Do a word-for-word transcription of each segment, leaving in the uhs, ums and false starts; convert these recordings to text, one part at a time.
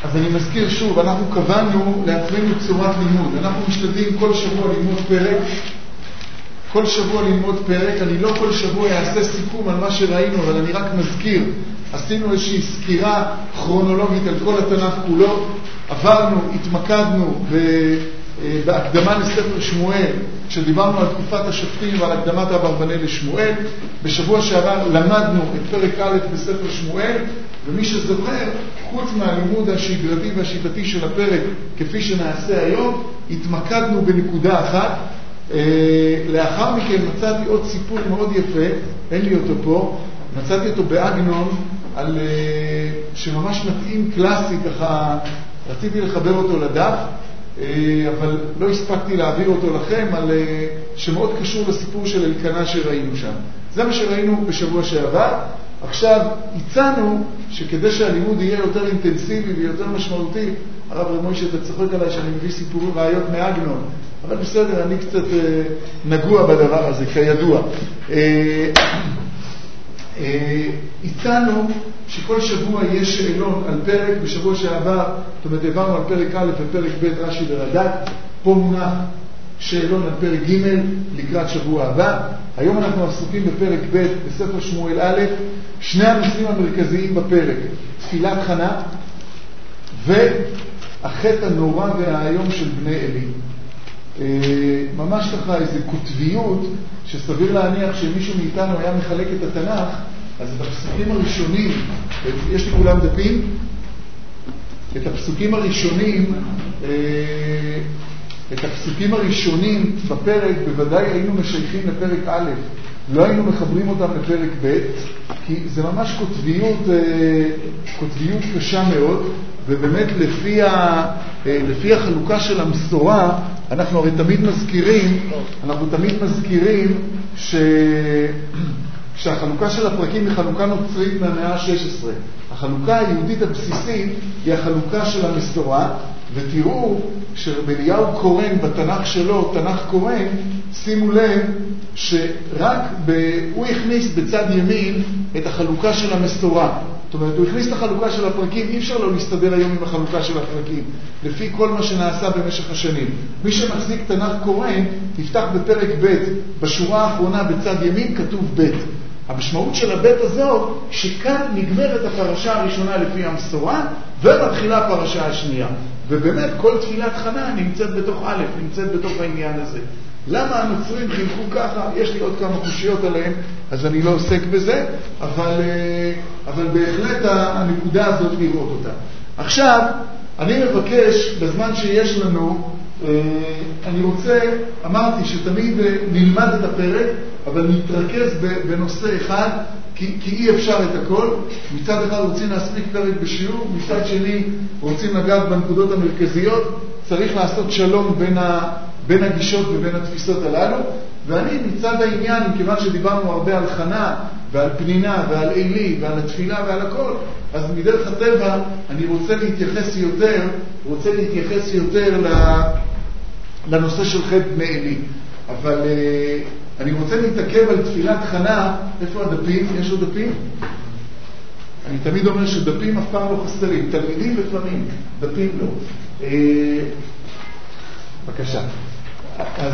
אז אני מזכיר שוב, אנחנו קבענו לעצמנו צורת לימוד. אנחנו משתדלים כל שבוע ללמוד פרק, כל שבוע ללמוד פרק. אני לא כל שבוע אעשה סיכום על מה שראינו, אבל אני רק מזכיר. עשינו איזושהי סקירה כרונולוגית על כל התנ"ך כולו. עברנו, התמקדנו בהקדמה לספר שמואל, כשדיברנו על תקופת השופטים ועל הקדמת אברבנאל לשמואל. בשבוע שעבר למדנו את פרק א' בספר שמואל, ומי שזוכר, חוץ מהלימוד השגרתי והשיטתי של הפרק, כפי שנעשה היום, התמקדנו בנקודה אחת. לאחר מכן מצאתי עוד סיפור מאוד יפה, אין לי אותו פה, מצאתי אותו באגנון, על, שממש מתאים קלאסי, ככה רציתי לחבר אותו לדף, אבל לא הספקתי להעביר אותו לכם, על, שמאוד קשור לסיפור של אלקנה שראינו שם. זה מה שראינו בשבוע שעבר. עכשיו הצענו שכדי שהלימוד יהיה יותר אינטנסיבי ויותר משמעותי, הרב רמוי שאתה צוחק עליי שאני מביא סיפורים ראיות מאגנון, אבל בסדר, אני קצת אה, נגוע בדבר הזה, כידוע. אה, אה, הצענו שכל שבוע יש שאלון על פרק. בשבוע שעבר, זאת אומרת, הבנו על פרק א' ופרק ב' רש"י ורד"ק. פה מונח שאלון על פרק ג' לקראת שבוע הבא. היום אנחנו עסוקים בפרק ב' בספר שמואל א'. שני הנושאים המרכזיים בפרק, תפילת חנה והחטא הנורא והאיום של בני אלי. ממש ככה איזו כותביות שסביר להניח שמישהו מאיתנו היה מחלק את התנ"ך. אז את הפסוקים הראשונים, יש לי כולם דפים, את הפסוקים הראשונים, את הפסוקים הראשונים בפרק בוודאי היינו משייכים לפרק א', לא היינו מחברים אותם לפרק ב', כי זה ממש כותביות, כותביות קשה מאוד, ובאמת לפי, ה, לפי החלוקה של המסורה, אנחנו הרי תמיד מזכירים, אנחנו תמיד מזכירים ש... שהחלוקה של הפרקים היא חלוקה נוצרית מהמאה ה-שש עשרה. החלוקה היהודית הבסיסית היא החלוקה של המסורה, ותראו שרבליהו קורן בתנ"ך שלו, תנ"ך קורן, שימו לב שרק ב... הוא הכניס בצד ימין את החלוקה של המסורה. זאת אומרת, הוא הכניס את החלוקה של הפרקים, אי אפשר לא להסתדר היום עם החלוקה של הפרקים, לפי כל מה שנעשה במשך השנים. מי שמחזיק תנ"ך קורן, תפתח בפרק ב', בשורה האחרונה בצד ימין כתוב ב'. המשמעות של הבית הזו, שכאן נגמרת הפרשה הראשונה לפי המסורה, ומתחילה הפרשה השנייה. ובאמת כל תפילת חנה נמצאת בתוך א', נמצאת בתוך העניין הזה. למה הנוצרים חינכו ככה? יש לי עוד כמה קושיות עליהם, אז אני לא עוסק בזה, אבל, אבל בהחלט הנקודה הזאת לראות אותה. עכשיו, אני מבקש, בזמן שיש לנו, אני רוצה, אמרתי שתמיד נלמד את הפרק, אבל נתרכז בנושא אחד, כי, כי אי אפשר את הכל. מצד אחד רוצים להספיק פרק בשיעור, מצד שני רוצים לגעת בנקודות המרכזיות. צריך לעשות שלום בין, ה, בין הגישות ובין התפיסות הללו. ואני מצד העניין, מכיוון שדיברנו הרבה על חנה ועל פנינה ועל אלי ועל התפילה ועל הכל, אז מדרך הטבע אני רוצה להתייחס יותר, רוצה להתייחס יותר לנושא של חטא בני אלי. אבל אני רוצה להתעכב על תפילת חנה. איפה הדפים? יש לו דפים? אני תמיד אומר שדפים אף פעם לא חסרים. תלמידים לפעמים, דפים לא. בבקשה. אז,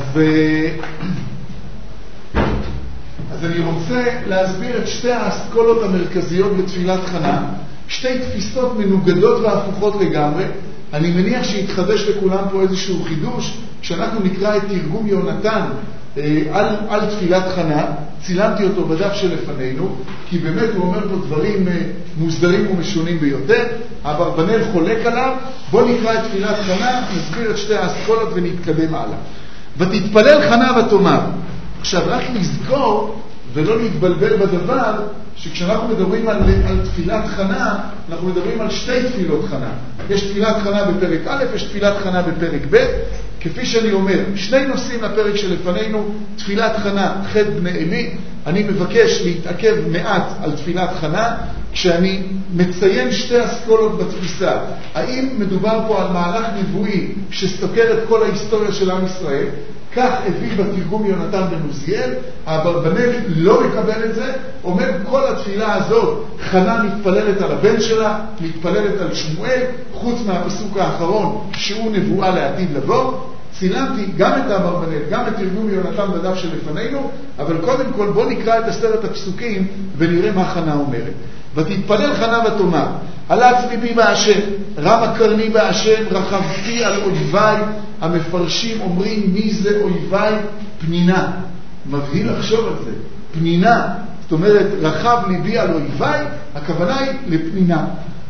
אז אני רוצה להסביר את שתי האסכולות המרכזיות בתפילת חנה. שתי תפיסות מנוגדות והפוכות לגמרי. אני מניח שיתחדש לכולם פה איזשהו חידוש, כשאנחנו נקרא את תרגום יונתן על, על תפילת חנה. צילמתי אותו בדף שלפנינו, כי באמת הוא אומר פה דברים מוסדרים ומשונים ביותר. אברבנאל חולק עליו. בוא נקרא את תפילת חנה, נסביר את שתי האסכולות ונתקדם הלאה. ותתפלל חנה ותאמר. עכשיו רק לזכור ולא להתבלבל בדבר, שכשאנחנו מדברים על, על תפילת חנה, אנחנו מדברים על שתי תפילות חנה. יש תפילת חנה בפרק א', יש תפילת חנה בפרק ב'. כפי שאני אומר, שני נושאים לפרק שלפנינו, תפילת חנה, חטא בני אלי. אני מבקש להתעכב מעט על תפילת חנה, כשאני מציין שתי אסכולות בתפיסה, האם מדובר פה על מהלך נבואי שסוקר את כל ההיסטוריה של עם ישראל, כך הביא בתרגום יונתן בן עוזיאל, האברבנאל לא מקבל את זה, אומר כל התפילה הזאת, חנה מתפללת על הבן שלה, מתפללת על שמואל, חוץ מהפסוק האחרון שהוא נבואה לעתיד לבוא. צילמתי גם את האברבנאל, גם את תרגום יונתן בדף שלפנינו, אבל קודם כל בוא נקרא את עשרת הפסוקים ונראה מה חנה אומרת. ותתפלל חנה ותאמר, עלץ ליבי בהשם, רמה קרני בהשם, רחבתי על אויביי. המפרשים אומרים מי זה אויביי? פנינה. מבהיל לחשוב על זה. פנינה, זאת אומרת רחב ליבי על אויביי, הכוונה היא לפנינה.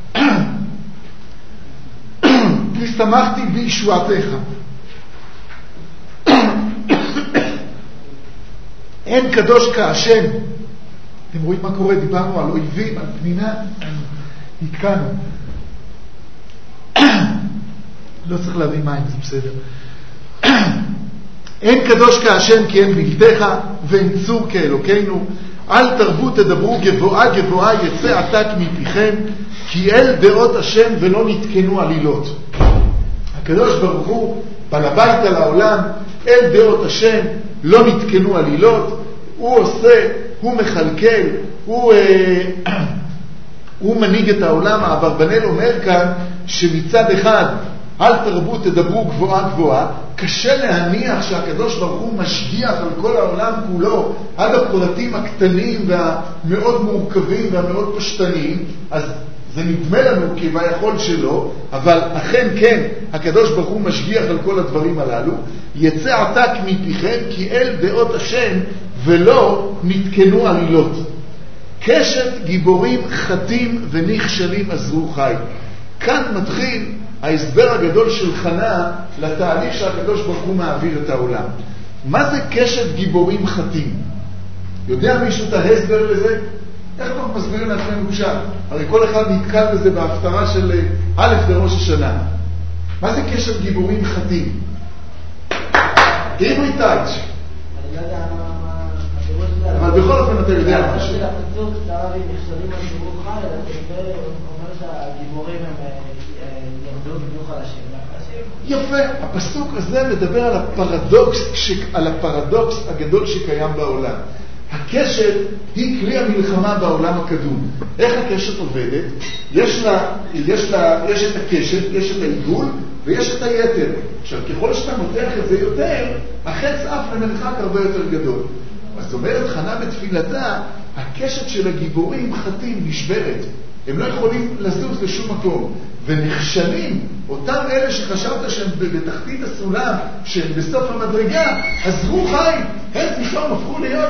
כי שמחתי בישועתך. אין קדוש כהשם. אתם רואים מה קורה? דיברנו על אויבים, על פנינה, התקענו. לא צריך להביא מים, זה בסדר. אין קדוש כהשם כי אין בלתך, ואין צור כאלוקינו. אל תרבו תדברו גבוהה גבוהה יצא עתק מפיכם, כי אל דעות השם ולא נתקנו עלילות. הקדוש ברוך הוא בעל הבית על העולם, אל דעות השם לא נתקנו עלילות. הוא עושה, הוא מחלקל, הוא, אה, הוא מנהיג את העולם. האברבנאל אומר כאן שמצד אחד אל תרבו תדברו גבוהה גבוהה, קשה להניח שהקדוש ברוך הוא משגיח על כל העולם כולו עד הפרטים הקטנים והמאוד מורכבים והמאוד פשטניים, אז זה נדמה לנו כביכול שלו, אבל אכן כן, הקדוש ברוך הוא משגיח על כל הדברים הללו. יצא עתק מפיכם כי אל דעות השם ולא נתקנו עלילות. קשת גיבורים חטים ונכשלים עזרו חי. כאן מתחיל ההסבר הגדול של חנה לתהליך שהקדוש ברוך הוא מעביר את העולם. מה זה קשת גיבורים חטים? יודע מישהו את ההסבר לזה? איך אנחנו מסבירים לעצמנו פשט? הרי כל אחד נתקל בזה בהפטרה של א' לראש השנה. מה זה קשת גיבורים חטים? תראו איתי. אני לא יודע מה הפירוש זה. אבל בכל אופן אתה יודע משהו. של הפסוק, צרבים נכשלים על סירוב חי, אלא זה אומר שהגיבורים הם ירדו בדיוק על השם. יפה, הפסוק הזה מדבר על הפרדוקס, על הפרדוקס הגדול שקיים בעולם. הקשת היא כלי המלחמה בעולם הקדום. איך הקשת עובדת? יש לה, יש לה, יש את הקשת, יש את העיגול ויש את היתר. עכשיו, ככל שאתה מותח את זה יותר, החץ אף למרחק הרבה יותר גדול. זאת אומרת, חנה בתפילתה, הקשת של הגיבורים חטים נשברת. הם לא יכולים לזוז לשום מקום. ונכשלים, אותם אלה שחשבת שהם בתחתית הסולם, שהם בסוף המדרגה, עזרו חי, הם פתאום הפכו להיות.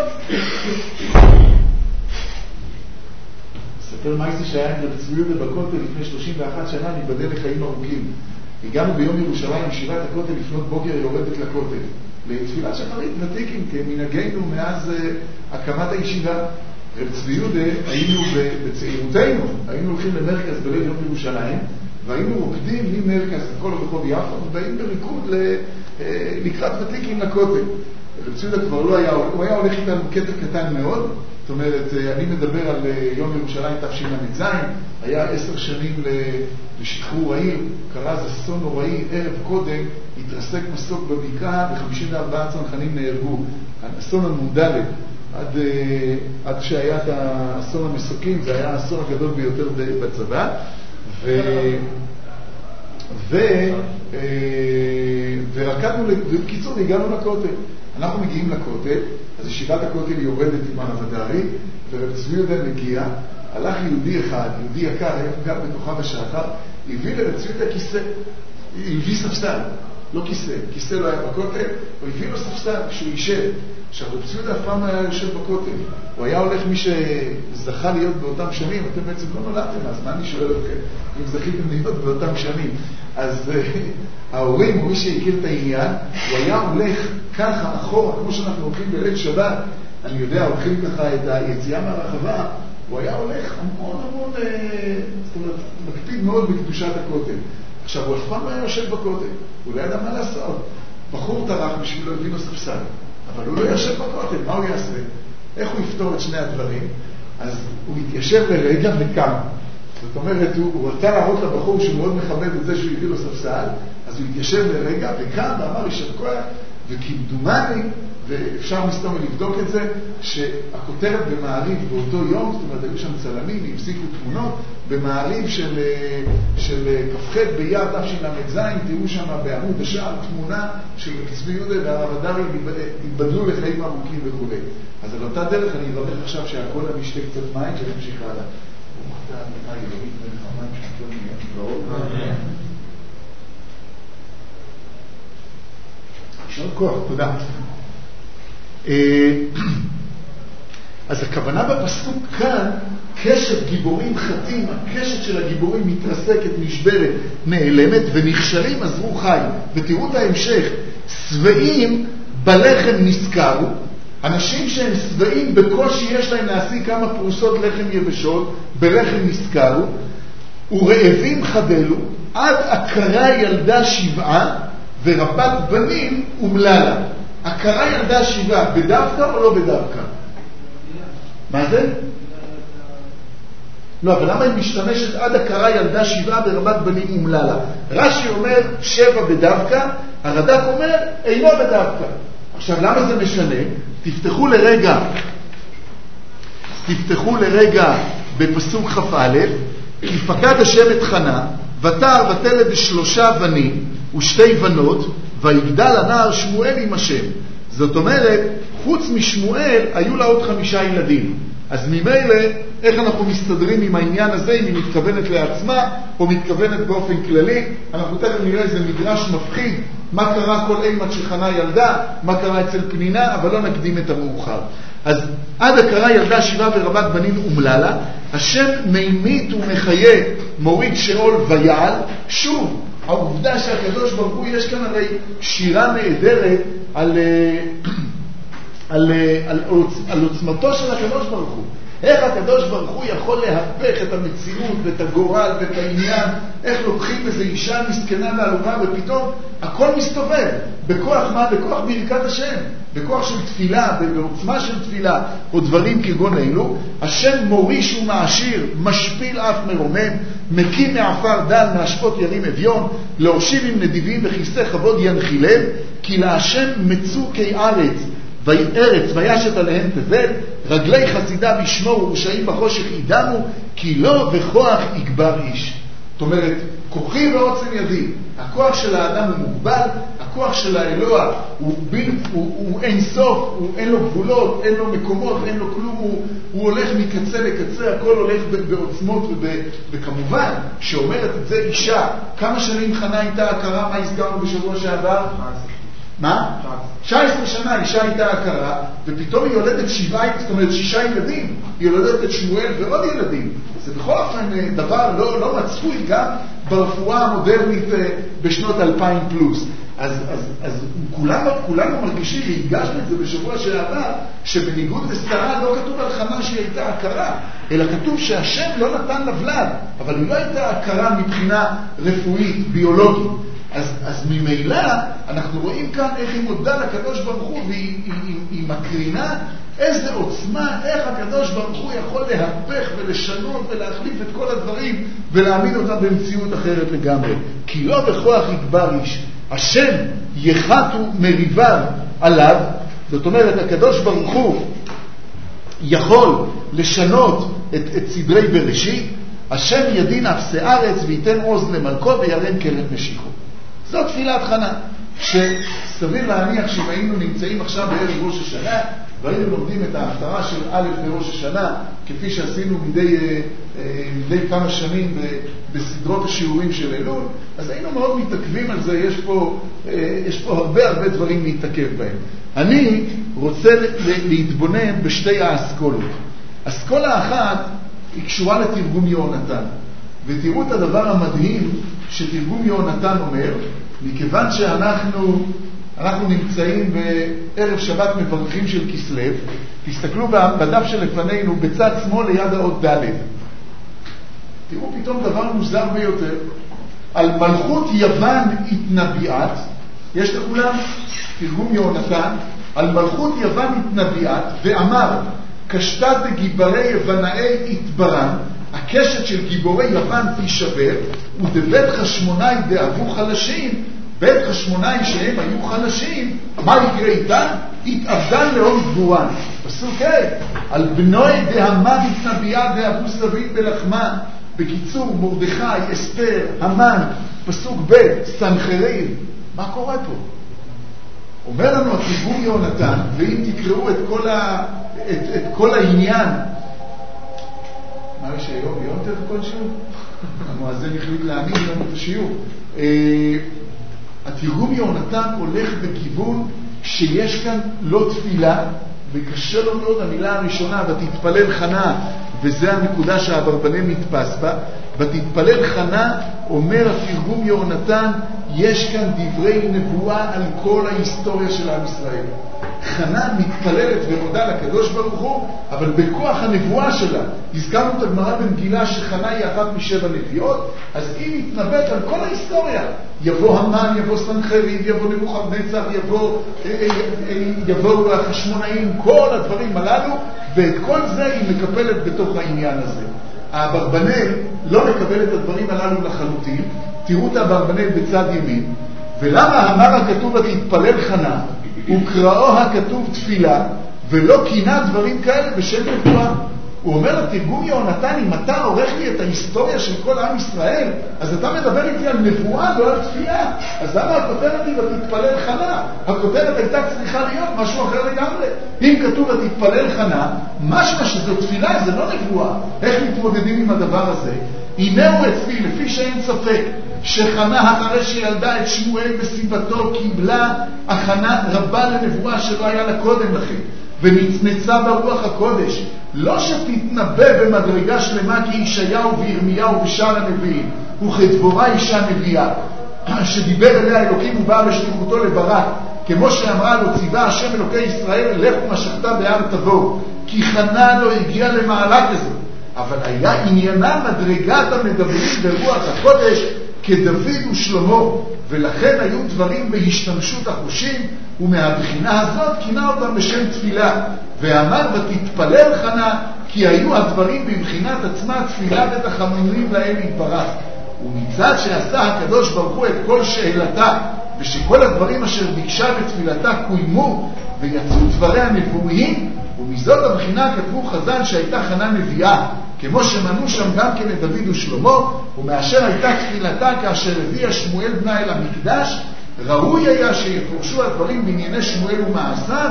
ספר מייסי שהיה עם רב צבי יהודה בכותל לפני שלושים ואחת שנה, ניבדל לחיים ארוכים. הגענו ביום ירושלים, ישיבת הכותל לפנות בוקר יורדת לכותל. לתפילת שחרית ותיקים, כמנהגנו מאז uh, הקמת הישיבה. רב צבי יהודה, היינו בצעירותנו, היינו הולכים למרכז בליל יום ירושלים, והיינו רוקדים ממרכז, הכל ברחוב יפו, ובאים בריקוד לקראת ותיקים לכותל. רב צבי יהודה כבר לא היה, הוא היה הולך איתנו קטע קטן מאוד, זאת אומרת, אני מדבר על יום ירושלים תשל"ז, היה עשר שנים לשחרור העיר, קרה זה אסון נוראי, ערב קודם התרסק מסוק בבקעה ו-חמישים וארבעה צנחנים נהרגו. אסון הנ"ד, עד, עד שהיה את האסון המסוקים, זה היה האסון הגדול ביותר בצבא, ו... ו... ורקדנו, בקיצור, הגענו לכותל. אנחנו מגיעים לכותל, אז ישיבת הכותל יורדת עם הנבדרי, ורב צבי יהודה מגיע, הלך יהודי אחד, יהודי יקר, היה גר בכוכב השחר, הביא לרב צבי יהודה כיסא, הביא ספסל, לא כיסא, כיסא לא היה בכותל, הוא הביא לו ספסל כשהוא יישב. עכשיו, רב צבי יהודה אף פעם היה יושב בכותל, הוא היה הולך מי שזכה להיות באותם שנים, אתם בעצם לא נולדתם, אז מה אני שואל אתכם, אם זכיתם להיות באותם שנים? אז ההורים, או מי שהכיר את העניין, הוא היה הולך ככה אחורה, כמו שאנחנו הולכים בליל שבת, אני יודע, הולכים ככה את היציאה מהרחבה, הוא היה הולך המון המון, זאת אומרת, מקפיד מאוד בקדושת הכותל. עכשיו, הוא אף פעם לא היה יושב בכותל, הוא לא ידע מה לעשות. בחור טרח בשבילו הביא לו ספסל, אבל הוא לא יושב בכותל, מה הוא יעשה? איך הוא יפתור את שני הדברים? אז הוא התיישב לרגע וקם. זאת אומרת, הוא, הוא רצה להראות לבחור שהוא מאוד מכבד את זה שהוא הביא לו ספסל, אז הוא התיישב לרגע וקם ואמר יישר כוח, וכמדומני, ואפשר מסתום לבדוק את זה, שהכותרת במעריב באותו יום, זאת אומרת, היו שם צלמים, הפסיקו תמונות, במעריב של, של כ"ח באייר תשל"ז, תראו שם בעמוד השער תמונה של צבי יהודה והרב הדרי התבדלו לחיים ארוכים וכו'. אז על אותה דרך אני אברך עכשיו שהכל אני אשתה קצת מים ונמשיך הלאה. ברוך אתה אדוני אלוהים מלך העולם שהכל נהיה נבראות. יישר כוח, תודה. אז הכוונה בפסוק כאן, קשת גיבורים חטאים, הקשת של הגיבורים מתרסקת, נשברת, נעלמת, ונכשלים עזרו חי. ותראו את ההמשך, שבעים בלחם נזכרו, אנשים שהם שבעים בקושי יש להם להשיג כמה פרוסות לחם יבשות, בלחם נזכרו, ורעבים חדלו, עד עקרה ילדה שבעה, ורבת בנים אומללה. עקרה ילדה שבעה, בדווקא או לא בדווקא? מה זה? לא, אבל למה היא משתמשת עד עקרה ילדה שבעה ורבת בנים אומללה? רש"י אומר שבע בדווקא, הרד"ק אומר אינו בדווקא. עכשיו למה זה משנה? תפתחו לרגע, תפתחו לרגע בפסוק כ"א, כי פקד השם את חנה, ותר ותלד שלושה בנים ושתי בנות, ויגדל הנער שמואל עם השם. זאת אומרת, חוץ משמואל היו לה עוד חמישה ילדים. אז ממילא, איך אנחנו מסתדרים עם העניין הזה, אם היא מתכוונת לעצמה או מתכוונת באופן כללי? אנחנו תכף נראה איזה מדרש מפחיד, מה קרה כל אימת שחנה ילדה, מה קרה אצל פנינה, אבל לא נקדים את המאוחר. אז עד עקרה ילדה שבעה ורבת בנים אומללה, השם מימית ומחיה, מוריד שאול ויעל. שוב, העובדה שהקדוש ברוך הוא, יש כאן הרי שירה נהדרת על, על, על, על, על עוצמתו של הקדוש ברוך הוא. איך הקדוש ברוך הוא יכול להפך את המציאות ואת הגורל ואת העניין, איך לוקחים איזו אישה מסכנה ועלובה ופתאום הכל מסתובב. בכוח מה? בכוח ברכת השם, בכוח של תפילה, בעוצמה של תפילה, או דברים כגון אלו. השם מוריש ומעשיר, משפיל אף מרומם, מקים מעפר דל, מהשפות ירים אביון, להושיב עם נדיבים וכיסא כבוד ינחילם, כי להשם מצוקי ארץ, וארץ וישת עליהם תבל, רגלי חסידיו ישמעו ורשעים בחושך ידמו, כי לא בכוח יגבר איש. זאת אומרת, כוחי ועוצם ידי. הכוח של האדם הוא מוגבל, הכוח של האלוה הוא, בין, הוא, הוא אין סוף, הוא, אין לו גבולות, אין לו מקומות, אין לו כלום, הוא, הוא הולך מקצה לקצה, הכל הולך בעוצמות, וב, וכמובן שאומרת את זה אישה. כמה שנים חנה הייתה הכרה? מה הזכרנו בשבוע שעבר? מה? תשע עשרה שנה אישה הייתה הכרה, ופתאום היא יולדת שבעה, זאת אומרת שישה ילדים, היא יולדת את שמואל ועוד ילדים. זה בכל אופן דבר לא, לא מצפוי גם ברפואה המודרנית בשנות אלפיים פלוס. אז, אז, אז כולנו, כולנו מרגישים, והגשנו את זה בשבוע שעבר, שבניגוד לשרה לא כתוב על חנה שהיא הייתה הכרה, אלא כתוב שהשם לא נתן לה ולד, אבל היא לא הייתה הכרה מבחינה רפואית, ביולוגית. אז, אז ממילא אנחנו רואים כאן איך היא מודה לקדוש ברוך הוא, והיא היא, היא, היא מקרינה איזה עוצמה, איך הקדוש ברוך הוא יכול להפך ולשנות ולהחליף את כל הדברים ולהעמיד אותם במציאות אחרת לגמרי. כי לא בכוח יגבר איש, השם יחתו מריביו עליו. זאת אומרת, הקדוש ברוך הוא יכול לשנות את, את סדרי בראשית. השם ידין אפסי ארץ וייתן עוז למלכו וירן כרם משיחו. זו תפילת חנה, שסביר להניח שאם היינו נמצאים עכשיו בערב ראש השנה, והיינו לומדים את ההפטרה של א' בראש השנה, כפי שעשינו מדי, מדי כמה שנים בסדרות השיעורים של אלול, אז היינו מאוד מתעכבים על זה, יש פה, יש פה הרבה הרבה דברים להתעכב בהם. אני רוצה להתבונן בשתי האסכולות. אסכולה אחת היא קשורה לתרגום יהונתן, ותראו את הדבר המדהים שתרגום יהונתן אומר, מכיוון שאנחנו אנחנו נמצאים בערב שבת מברכים של כסלו, תסתכלו בדף שלפנינו בצד שמאל ליד האות ד', תראו פתאום דבר מוזר ביותר, על מלכות יוון התנביאת, יש לכולם תרגום יהונתן, על מלכות יוון התנביאת, ואמר, קשתה דגיברי יבנאי התברם, הקשת של גיבורי יוון תישבר, ודבית חשמונאי דאבו חלשים, בית חשמונאי שהם היו חלשים, מה יקרה איתם? התאבדן להון גבורן. פסוק ה' על בנוי דהמן התנביאה דאבו סביב בלחמה. בקיצור, מרדכי, אסתר, המן, פסוק ב', סנחריב. מה קורה פה? אומר לנו התרגום יהונתן, ואם תקראו את כל, ה... את, את כל העניין, מה יש היום? יום תת כל שיעור? המואזן החליט להעמיד לנו את השיעור. התרגום יהונתן הולך בכיוון שיש כאן לא תפילה, וקשה לו מאוד המילה הראשונה, ותתפלל חנה, וזה הנקודה שהאברבנאל מתפס בה. ותתפלל חנה, אומר התרגום יהונתן, יש כאן דברי נבואה על כל ההיסטוריה של עם ישראל. חנה מתפללת ומודה לקדוש ברוך הוא, אבל בכוח הנבואה שלה. הזכרנו את הגמרא במגילה שחנה היא אחת משבע נביאות, אז היא מתנבאת על כל ההיסטוריה. יבוא המן, יבוא סנחריב, יבוא נבוכדנצר, יבוא, יבוא החשמונאים, כל הדברים הללו, ואת כל זה היא מקפלת בתוך העניין הזה. האברבנאל לא מקבל את הדברים הללו לחלוטין. תראו את האברבנאל בצד ימין. ולמה אמר הכתוב התתפלל חנה, וקראו הכתוב תפילה, ולא קינה דברים כאלה בשם נבואה? הוא אומר לתרגום יהונתן, אם אתה עורך לי את ההיסטוריה של כל עם ישראל, אז אתה מדבר איתי על נבואה, לא על תפילה. אז למה הכותרת היא ותתפלל חנה? הכותרת הייתה צריכה להיות משהו אחר לגמרי. אם כתוב ותתפלל חנה, משמע שזו תפילה, זה לא נבואה. איך מתמודדים עם הדבר הזה? הנה הוא אצלי, לפי שאין ספק, שחנה אחרי שילדה את שמואל בסיבתו קיבלה הכנה רבה לנבואה שלא היה לה קודם לכן, ונצנצה ברוח הקודש, לא שתתנבא במדרגה שלמה כי ישעיהו וירמיהו ושאר הנביאים, וכדבורה אישה נביאה שדיבר אליה אלוקים ובאה בשליחותו לברק, כמו שאמרה לו ציווה השם אלוקי ישראל לך ומשכת בהר תבואו, כי חנה לא הגיעה למעלה כזאת, אבל היה עניינה מדרגת המדברים ברוח הקודש כדוד ושלמה, ולכן היו דברים בהשתמשות החושים, ומהבחינה הזאת כינה אותם בשם תפילה. ואמר ותתפלל חנה, כי היו הדברים בבחינת עצמה תפילה ותחנונים לאל יתברך. ומצד שעשה הקדוש ברוך הוא את כל שאלתה, ושכל הדברים אשר ביקשה בתפילתה קוימו, ויצאו דבריה נבואיים, ומזאת הבחינה כתבו חז"ל שהייתה חנה נביאה, כמו שמנו שם גם כן את דוד ושלמה, ומאשר הייתה תפילתה כאשר הביאה שמואל בנה אל המקדש, ראוי היה שיפורשו הדברים בענייני שמואל ומעשיו,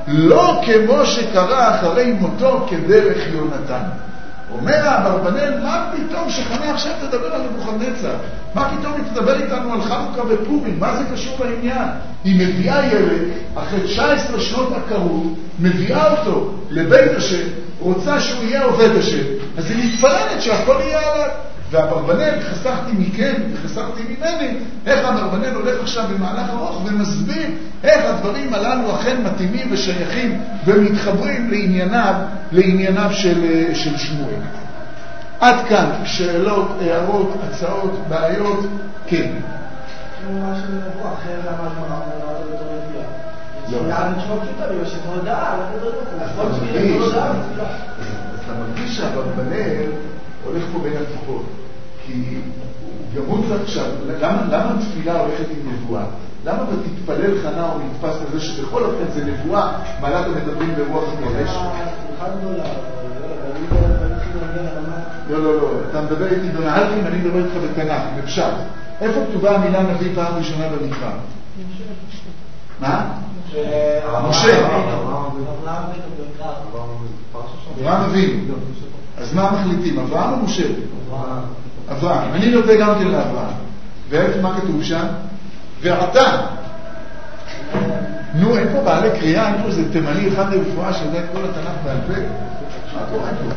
לא כמו שקרה אחרי מותו כדרך יונתן. אומר האברבנאל, מה פתאום שחנה עכשיו תדבר על נבוכדנצר? מה פתאום היא תדבר איתנו על חנוכה ופורים? מה זה קשור לעניין? היא מביאה ילד, אחרי תשע עשרה שנות עקרות, מביאה אותו לבית השם, רוצה שהוא יהיה עובד השם, אז היא מתפללת שהכל יהיה עליו. והאברבנאל, חסכתי מכם וחסכתי ממני, איך האברבנאל הולך עכשיו במהלך ארוך ומסביר איך הדברים הללו אכן מתאימים ושייכים ומתחברים לענייניו, לענייניו של, של שמואל. עד כאן, שאלות, הערות, הצעות, בעיות, כן. מה שנבוא אחר למה הגמרא מנהלת בתור נביאה. לא. תפילה נשמע פשוטה, בגלל שתודעה, נכון שתפילה תודעה ותפילה. אז אתה מרגיש שהאברבנאל הולך פה בין הטיפות, כי גם הוא צריך עכשיו, למה, למה תפילה הולכת עם נבואה? למה ותתפלל חנה הוא נתפס לזה שבכל אופן זה נבואה, מעלת המדברים ברוח הקודש? שמחה גדולה, לא, לא, לא, אתה מדבר איתי בנהלכים, אני מדבר איתך בתנ"ך, בפשט. איפה כתובה המילה נביא פעם ראשונה במקרא? מה? משה. אברהם אבינו. אז מה מחליטים, אברהם או משה? אברהם. אני נוטה גם כן לאברהם. ואיפה מה כתוב שם? ועתה. נו, אין פה בעלי קריאה, אין פה איזה תימני אחד לרפואה שיודע את כל התנ"ך בעל פה. מה קורה פה?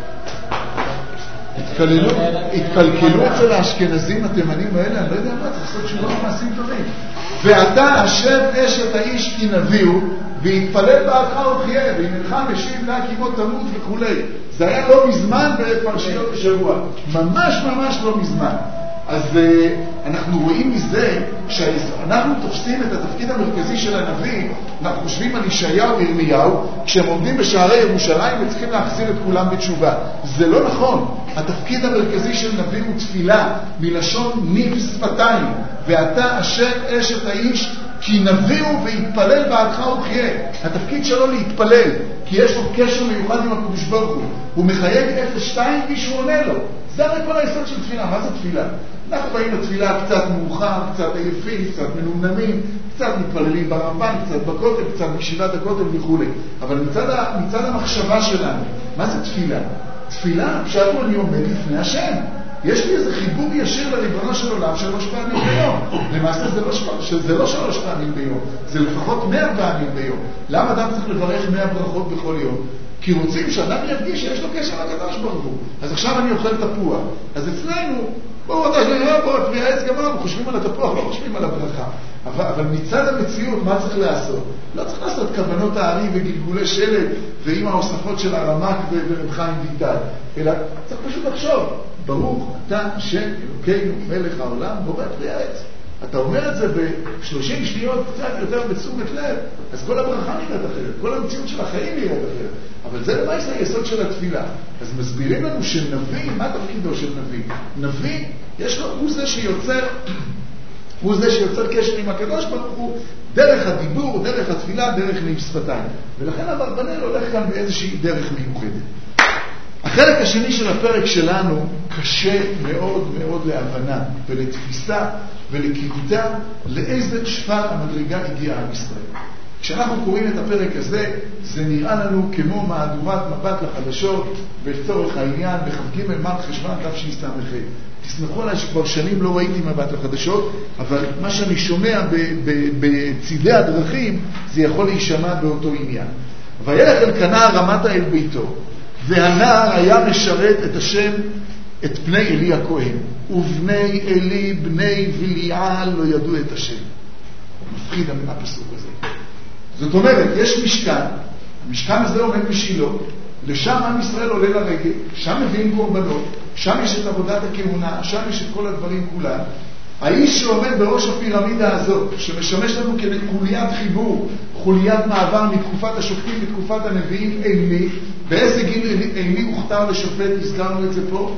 התקלקלו אצל האשכנזים התימנים האלה, אני לא יודע מה, צריך לעשות תשובה מעשים טובים. ועתה השב אשת האיש כי נביאו, והתפלל בעדך וחיה, והנך משיב לה כי מות תמות וכו'. זה היה לא מזמן בפרשיות השבוע, ממש ממש לא מזמן. אז uh, אנחנו רואים מזה שאנחנו תופסים את התפקיד המרכזי של הנביא, אנחנו חושבים על ישעיהו וירמיהו, כשהם עומדים בשערי ירושלים וצריכים להחזיר את כולם בתשובה. זה לא נכון. התפקיד המרכזי של נביא הוא תפילה, מלשון ניב שפתיים, ואתה אשר אשת האיש, כי נביאו ויתפלל בעדך וחיה. התפקיד שלו להתפלל, כי יש לו קשר מיוחד עם הקדוש ברוך הוא. הוא מחייג אפס שתיים מישהו עונה לו. זה הרי כל היסוד של תפילה. מה זה תפילה? אנחנו באים לתפילה קצת מאוחר, קצת עייפים, קצת מנומנמים, קצת מתפללים ברמב"ן, קצת בכותל, קצת בישיבת הכותל וכו'. אבל מצד, מצד המחשבה שלנו, מה זה תפילה? תפילה, פשוט אני עומד לפני השם. יש לי איזה חיבור ישיר לריבונו של עולם שלוש פעמים ביום. למעשה זה לא, זה לא שלוש פעמים ביום, זה לפחות מאה פעמים ביום. למה אדם צריך לברך מאה ברכות בכל יום? כי רוצים שאדם ירגיש שיש לו קשר לקדוש ברוך הוא. אז עכשיו אני אוכל תפוח. אז אצלנו, בואו אתה שלנו, בואו תביע עץ גמרנו, חושבים על התפוח, לא חושבים על הברכה. אבל, אבל מצד המציאות, מה צריך לעשות? לא צריך לעשות כוונות הערי וגלגולי שלד, ועם ההוספות של הרמק ורב חיים ויטל, אלא צריך פשוט לחשוב, ברוך אתה השם אלוקינו מלך העולם, בורא פרי העץ. אתה אומר את זה ב-שלושים שניות קצת יותר בתשומת לב, אז כל הברכה נראית אחרת, כל המציאות של החיים נראית אחרת. אבל זה למעשה היסוד של התפילה. אז מסבירים לנו שנביא, מה תפקידו של נביא? נביא, יש לו, הוא זה שיוצר, הוא זה שיוצר קשר עם הקדוש ברוך הוא, דרך הדיבור, דרך התפילה, דרך ניב שפתיים. ולכן אברבנאל הולך כאן באיזושהי דרך מיוחדת. החלק השני של הפרק שלנו קשה מאוד מאוד להבנה ולתפיסה ולקיבותה לאיזה שפל המדרגה הגיע עם ישראל. כשאנחנו קוראים את הפרק הזה, זה נראה לנו כמו מהדורת מבט לחדשות בצורך העניין בחגים מרחשוון חשוון תשס"ח. תסמכו עליי שכבר שנים לא ראיתי מבט לחדשות, אבל מה שאני שומע בצידי הדרכים זה יכול להישמע באותו עניין. וילך אלקנה רמת אל ביתו, והנער היה משרת את השם, את פני אלי הכהן, ובני אלי בני בליעל לא ידעו את השם. מפחיד הפסוק הזה. זאת אומרת, יש משכן, המשכן הזה עומד בשילה, לשם עם ישראל עולה לרגל, שם מביאים קורבנות, שם יש את עבודת הכהונה, שם יש את כל הדברים כולם. האיש שעומד בראש הפירמידה הזאת, שמשמש לנו כחוליית חיבור, חוליית מעבר מתקופת השופטים לתקופת הנביאים, אלי, באיזה גיל אלי הוכתר לשופט, הזכרנו את זה פה?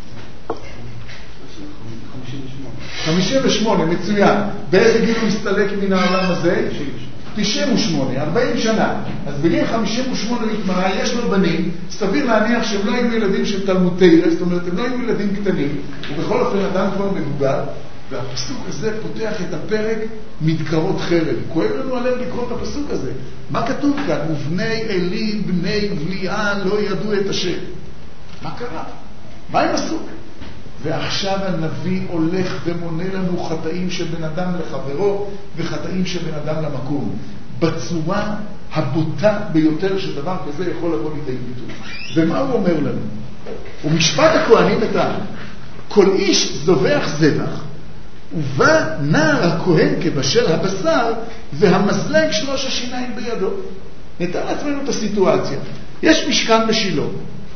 חמישים ושמונה, מצוין. באיזה גיל הוא הסתלק מן העולם הזה? תשעים ושמונה, ארבעים שנה. אז בגיל חמישים ושמונה להתמרא, יש לו בנים, סביר להניח שהם לא היו ילדים של תלמוד תורה, זאת אומרת, הם לא היו ילדים קטנים, ובכל אופן אדם כבר מבוגר, והפסוק הזה פותח את הפרק מדקרות חרב. כואב לנו עליהם לקרוא את הפסוק הזה. מה כתוב כאן? ובני אלי בני בליעל לא ידעו את השם. מה קרה? מה הם עשו? ועכשיו הנביא הולך ומונה לנו חטאים של בן אדם לחברו וחטאים של בן אדם למקום, בצורה הבוטה ביותר שדבר כזה יכול לבוא לידי ביטוי. ומה הוא אומר לנו? ומשפט הכהנים את העם, כל איש זובח זבח, ובא נער הכהן כבשל הבשר, והמזלג שלוש השיניים בידו. נתן לעצמנו את הסיטואציה. יש משכן בשילה,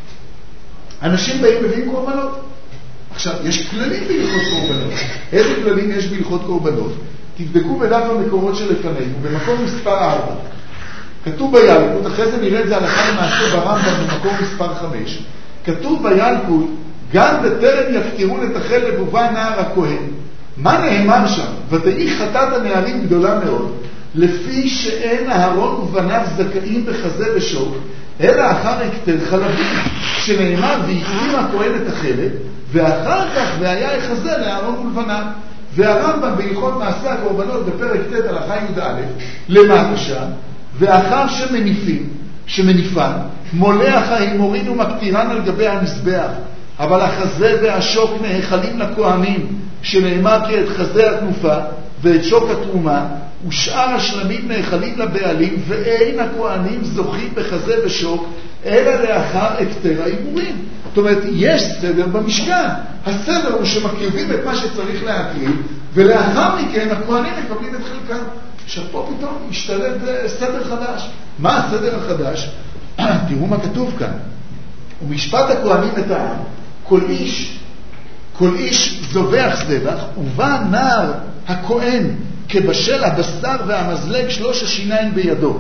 אנשים באים מביאים קורבנות. עכשיו, יש כללים בהלכות קורבנות. איזה כללים יש בהלכות קורבנות? תבדקו בדף המקורות שלפנינו, במקום מספר ארבע. כתוב בילקוט, אחרי זה נראה את זה הלכה למעשה ברמב"ם במקום מספר חמש. כתוב בילקוט, גם בטרם יפקירון את החלב ובא נער הכהן. מה נאמר שם? ותהי חטאת הנערים גדולה מאוד, לפי שאין אהרון ובניו זכאים בחזה ושוק, אלא אחר הקטר חלבים, שנאמר והקטיר הכהן את החלב, ואחר כך והיה יחזה לאהרון ולבניו. והרמב"ם בהלכות מעשה הקורבנות בפרק ט' הלכה י"א למטה שם, ואחר שמניפים, שמניפן, מולח ההימורין ומקטירן על גבי המזבח, אבל החזה והשוק נאכלים לכהנים, שנאמר כי את חזה התנופה ואת שוק התרומה ושאר השלמים נאכלים לבעלים, ואין הכהנים זוכים בחזה ושוק אלא לאחר הקטר ההימורים. זאת אומרת, יש סדר במשכן. הסדר הוא שמקריבים את מה שצריך להקריב, ולאחר מכן הכהנים מקבלים את חלקם. עכשיו פה פתאום השתלב סדר חדש. מה הסדר החדש? תראו מה כתוב כאן. ומשפט הכהנים את העם, כל איש, כל איש זובח זבח, ובא נער הכהן כבשל הבשר והמזלג שלוש השיניים בידו.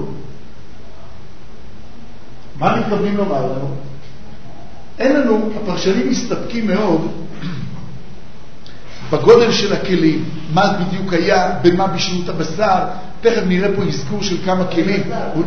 מה מתכוונים לומר לנו? אין לנו, הפרשנים מסתפקים מאוד בגודל של הכלים, מה בדיוק היה, במה בישלו את הבשר, תכף נראה פה אזכור של כמה כלים.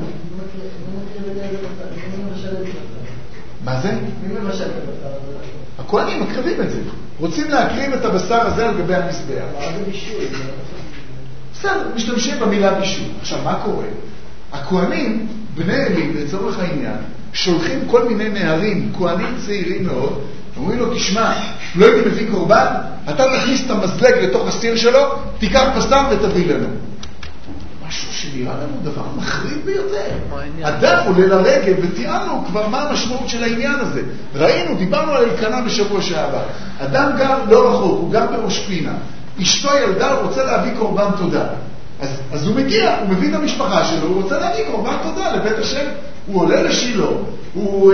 מה זה? מי מבשל את הבשר? הכהנים מקריבים את זה. רוצים להקריב את הבשר הזה על גבי המזבח. מה זה בישול? בסדר, משתמשים במילה בישול. עכשיו, מה קורה? הכהנים, בני אלי, לצורך העניין, שולחים כל מיני נערים, כהנים צעירים מאוד, אומרים לו, תשמע, לא הייתי מביא קורבן, אתה תכניס את המזלג לתוך הסיר שלו, תיקח בשר ותביא לנו. משהו שנראה לנו דבר מחריד ביותר. אדם עולה לרגל, ותיארנו כבר מה המשמעות של העניין הזה. ראינו, דיברנו על אלקנה בשבוע שעבר. אדם גר לא רחוק, הוא גר בראש פינה. אשתו ילדה, הוא רוצה להביא קורבן תודה. אז, אז הוא מגיע, הוא מביא את המשפחה שלו, הוא רוצה להביא קורבן תודה לבית השם. הוא עולה לשילה, הוא, הוא,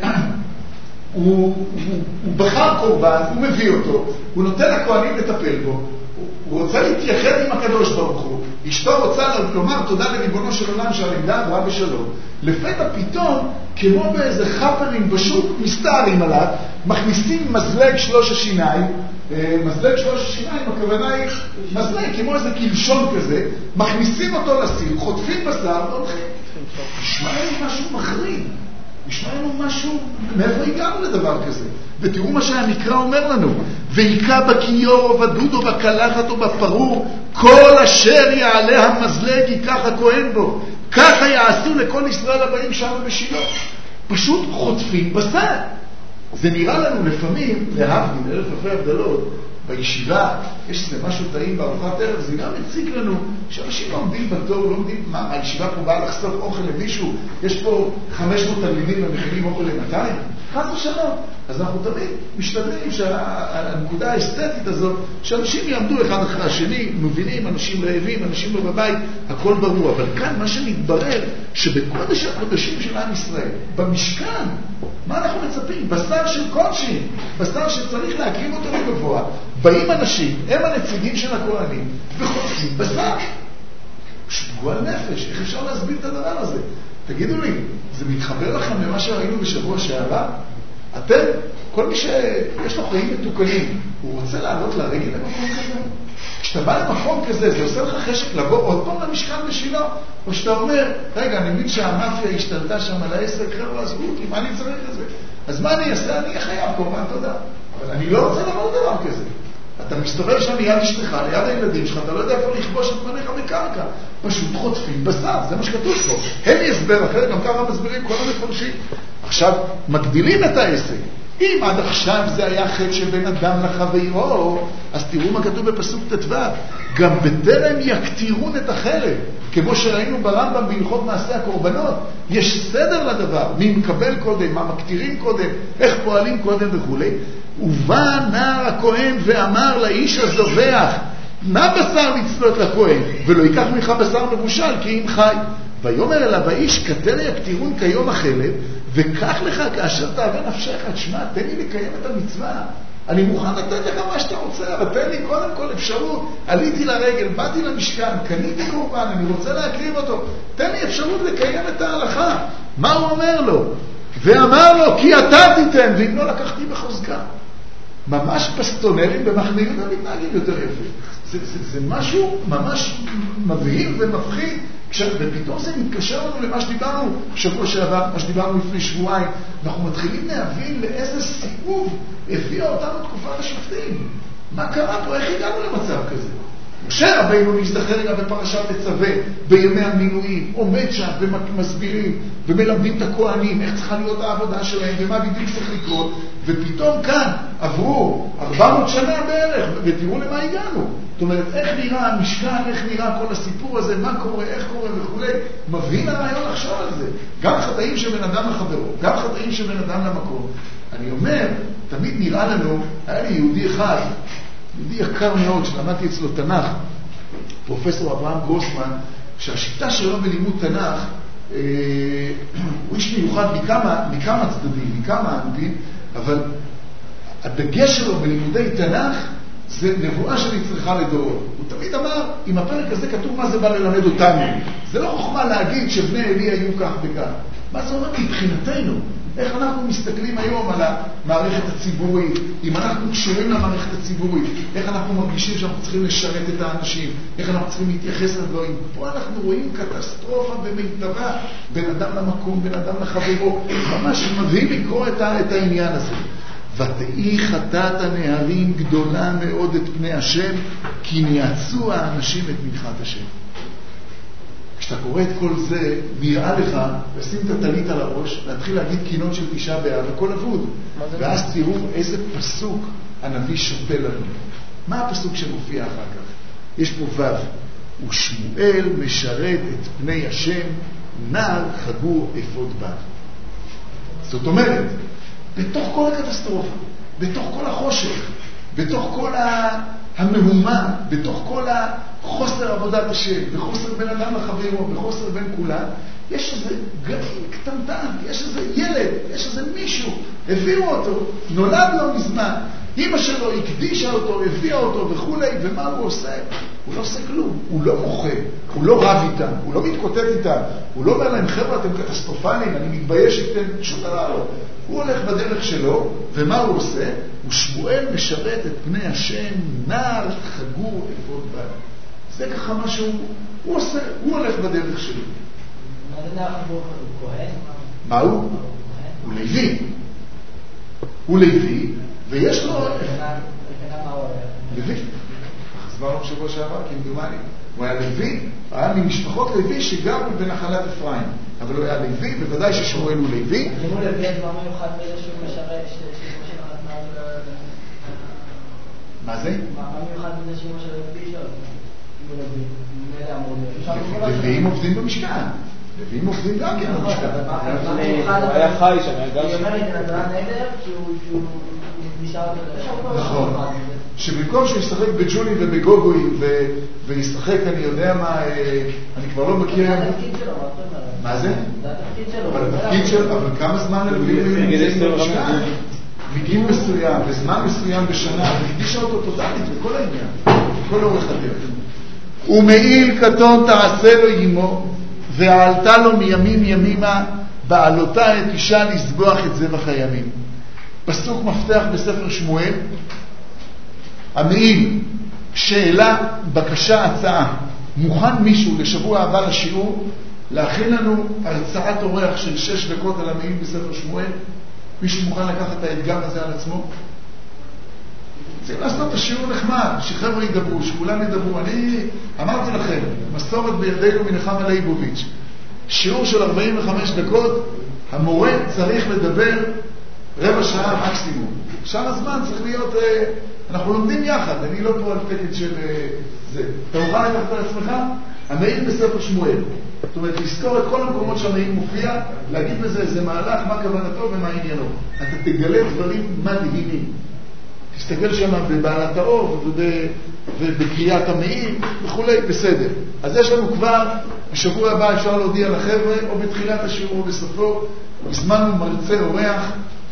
הוא, הוא בחר קורבן, הוא מביא אותו, הוא נותן לכהנים לטפל בו, הוא רוצה להתייחד עם הקדוש ברוך הוא, אשתו רוצה לומר תודה לריבונו של עולם שהלימדה עברה בשלום. לפתע פתאום, כמו באיזה חפרים בשוק, מסתערים עליו, מכניסים מזלג שלוש השיניים, מזלג שלוש השיניים, הכוונה היא מזלג, כמו איזה קלשון כזה, מכניסים אותו לסיר, חוטפים בשר והולכים. נשמע לנו משהו מחריד, נשמע לנו משהו, מאיפה הגענו לדבר כזה? ותראו מה שהמקרא אומר לנו, ויקע בכיור או בדוד או בקלחת או בפרור, כל אשר יעלה המזלג ייקח הכהן בו. ככה יעשו לכל ישראל הבאים שם בשילה. פשוט חוטפים בשר. זה נראה לנו לפעמים, להבדיל, אלף אלפי הבדלות, בישיבה, יש איזה משהו טעים בארוחת ערב, זה גם מציק לנו שאנשים לא עומדים בתור, לא עומדים, מה, הישיבה פה באה לחסוך אוכל למישהו, יש פה חמש מאות תלמידים ומכינים אוכל ל-מאתיים, חס ושלום. אז אנחנו תמיד משתדלים שהנקודה האסתטית הזאת, שאנשים יעמדו אחד אחרי השני, מבינים, אנשים רעבים, אנשים לא בבית, הכל ברור. אבל כאן מה שמתברר, שבקודש הקודשים של עם ישראל, במשכן, מה אנחנו מצפים? בשר של קודשים, בשר שצריך להקריב אותו לגבוה, באים אנשים, הם הנציגים של הכהנים, וחוטפים בשר. פשוט גועל נפש, איך אפשר להסביר את הדבר הזה? תגידו לי, זה מתחבר לכם למה שראינו בשבוע שעבר? אתם, כל מי שיש לו חיים מתוקנים, הוא רוצה לעלות לרגל למקום כזה? כשאתה בא למקום כזה, זה עושה לך חשק לבוא עוד פעם למשכן בשילה? או שאתה אומר, רגע, אני מבין שהמאפיה השתלטה שם על העסק, חבר'ה, עזבו אותי, מה אני צריך את זה? אז מה אני אעשה? אני חייב, קורבן תודה. אבל אני לא רוצה לבוא לדבר כזה. אתה מסתובב שם ליד אשתך, ליד הילדים שלך, אתה לא יודע איפה לכבוש את פניך בקרקע. פשוט חוטפים בשר, זה מה שכתוב פה. אין לי הסבר אחר, גם כמה מסבירים, כל המפרשים. עכשיו, מגדילים את העסק. אם עד עכשיו זה היה חטא שבין אדם לחברו, אז תראו מה כתוב בפסוק ט"ו. גם בטרם יקטירון את החלב, כמו שראינו ברמב"ם בהלכות מעשה הקורבנות, יש סדר לדבר, מי מקבל קודם, מה מקטירים קודם, איך פועלים קודם וכו'. ובא נער הכהן ואמר לאיש הזובח, מה בשר לצלות לכהן, ולא ייקח ממך בשר מבושל, כי אם חי. ויאמר אליו האיש, כתר יקטירון כיום החלב, וקח לך כאשר תאווה נפשך. תשמע, תן לי לקיים את המצווה. אני מוכן לתת לך מה שאתה רוצה, אבל תן לי קודם כל אפשרות. עליתי לרגל, באתי למשכן, קניתי קורבן, אני רוצה להקריב אותו. תן לי אפשרות לקיים את ההלכה. מה הוא אומר לו? ואמר לו, כי אתה תיתן, ואם לא לקחתי בחוזקה. ממש פסטונרים במחנה יהודה מתנהגים יותר יפה. זה, זה, זה משהו ממש מבהיל ומפחיד, ופתאום זה מתקשר לנו למה שדיברנו שבוע שעבר, מה שדיברנו לפני שבועיים. אנחנו מתחילים להבין לאיזה סיבוב הביאה אותנו תקופת השופטים. מה קרה פה? איך הגענו למצב כזה? משה רבינו נזכר גם בפרשת תצווה, בימי המילואים, עומד שם ומסבירים ומלמדים את הכהנים איך צריכה להיות העבודה שלהם ומה בדיוק צריך לקרות, ופתאום כאן עברו ארבע מאות שנה בערך, ותראו למה הגענו. זאת אומרת, איך נראה המשכן, איך נראה כל הסיפור הזה, מה קורה, איך קורה וכו'. מבין הרעיון לחשוב על זה. גם חטאים של בן אדם לחברו, גם חטאים של בן אדם למקום. אני אומר, תמיד נראה לנו, היה לי יהודי אחד, יהודי יקר מאוד, שלמדתי אצלו תנ"ך, פרופסור אברהם גרוסמן, שהשיטה שלו בלימוד תנ"ך, אה, הוא איש מיוחד מכמה, מכמה צדדים, מכמה ענבים, אבל הדגש שלו בלימודי תנ"ך זה נבואה שנצריכה לדורות. הוא תמיד אמר, אם הפרק הזה כתוב מה זה בא ללמד אותנו. זה לא חוכמה להגיד שבני אלי היו כך וכך. מה זה אומר מבחינתנו? איך אנחנו מסתכלים היום על המערכת הציבורית, אם אנחנו קשורים למערכת הציבורית, איך אנחנו מרגישים שאנחנו צריכים לשרת את האנשים, איך אנחנו צריכים להתייחס לדברים. פה אנחנו רואים קטסטרופה במיטבה, בין אדם למקום, בין אדם לחברו. ממש מביא לקרוא את, את העניין הזה. ותהי חטאת הנערים גדולה מאוד את פני השם, כי ניעצו האנשים את מנחת השם. כשאתה קורא את כל זה, נראה לך, לשים את הטלית על הראש, להתחיל להגיד קינות של תשעה באב, הכל אבוד. ואז תראו איזה פסוק הנביא שותה לנו. מה הפסוק שמופיע אחר כך? יש פה וו. ושמואל משרת את פני השם, נער חגור אפוד בד. זאת אומרת, בתוך כל הקטסטרופה, בתוך כל החושך, בתוך כל המהומה, בתוך כל החוסר עבודת השם, בחוסר בין אדם לחברו, בחוסר בין כולם, יש איזה גרעין קטנטן, יש איזה ילד, יש איזה מישהו, הביאו אותו, נולד לו מזמן, אמא שלו הקדישה אותו, הביאה אותו וכו', ומה הוא עושה? הוא לא עושה כלום, הוא לא מוחה, הוא לא רב איתם, הוא לא מתקוטט איתם, הוא לא אומר להם, חבר'ה, אתם קטסטרופליים, אני מתבייש איתם, שום דבר לא. הוא הולך בדרך שלו, ומה הוא עושה? ושמואל משרת את פני השם, נער חגור אפוד בד. זה ככה מה שהוא הוא עושה, הוא הולך בדרך שלו. מה זה נער חגור? הוא כהן? מה הוא? הוא לוי. הוא לוי, ויש לו... לוי. הסברנו בשבוע שעבר, כמדומני. הוא היה לוי, היה ממשפחות לוי שגרו בנחלת אפרים. אבל הוא היה לוי, בוודאי ששמואל הוא לוי. אז אם הוא לוי, אז מה מיוחד בזה שהוא משרת, שמו של החתמה זה... מה זה? מה מיוחד בזה שמו של לוי שלו? אם הוא לוי, מלא אמור להיות. לוויים עובדים במשכן. לוויים עובדים גם כן במשכן. הוא היה חי שם, היה גר שם. היא אומרת, זה נתנה נדר שהוא נשאר אותו. נכון. שבמקום שהוא ישחק בג'ולי ובגוגוי וישחק, אני יודע מה, אני כבר לא מכיר... זה התפקיד שלו, מה זאת אומרת? מה זה? זה התפקיד שלו. אבל התפקיד שלו, אבל כמה זמן לוויים נמצאים במשכן? מגיל מסוים, בזמן מסוים בשנה, והקדישה אותו טוטלית לכל העניין, לכל אורך הדרך. ומעיל קטון תעשה לו עמו, ועלתה לו מימים ימימה, בעלותה את אישה לסבוח את זבח הימים. פסוק מפתח בספר שמואל, המעיל, שאלה, בקשה, הצעה. מוכן מישהו לשבוע הבא לשיעור, להכין לנו הרצאת אורח של שש דקות על המעיל בספר שמואל? מישהו מוכן לקחת את האתגר הזה על עצמו? צריך לעשות את השיעור נחמד, שחבר'ה ידברו, שכולם ידברו. אני אמרתי לכם, מסורת בידינו מנחמה ליבוביץ', שיעור של ארבעים וחמש דקות, המורה צריך לדבר רבע שעה מקסימום. שם הזמן צריך להיות, אנחנו לומדים יחד, אני לא פה על תקן של זה. אתה מוכן לקחת על עצמך? המעיל בספר שמואל. זאת אומרת, לזכור את כל המקומות שהמעיל מופיע, להגיד בזה איזה מהלך, מה כוונתו ומה עניינו. אתה תגלה דברים מדהימים. תסתכל שם בבעלת האור ובקריאת המעיל וכולי, בסדר. אז יש לנו כבר, בשבוע הבא אפשר להודיע לחבר'ה, או בתחילת השיעור או בסופו, הזמנו מרצה אורח.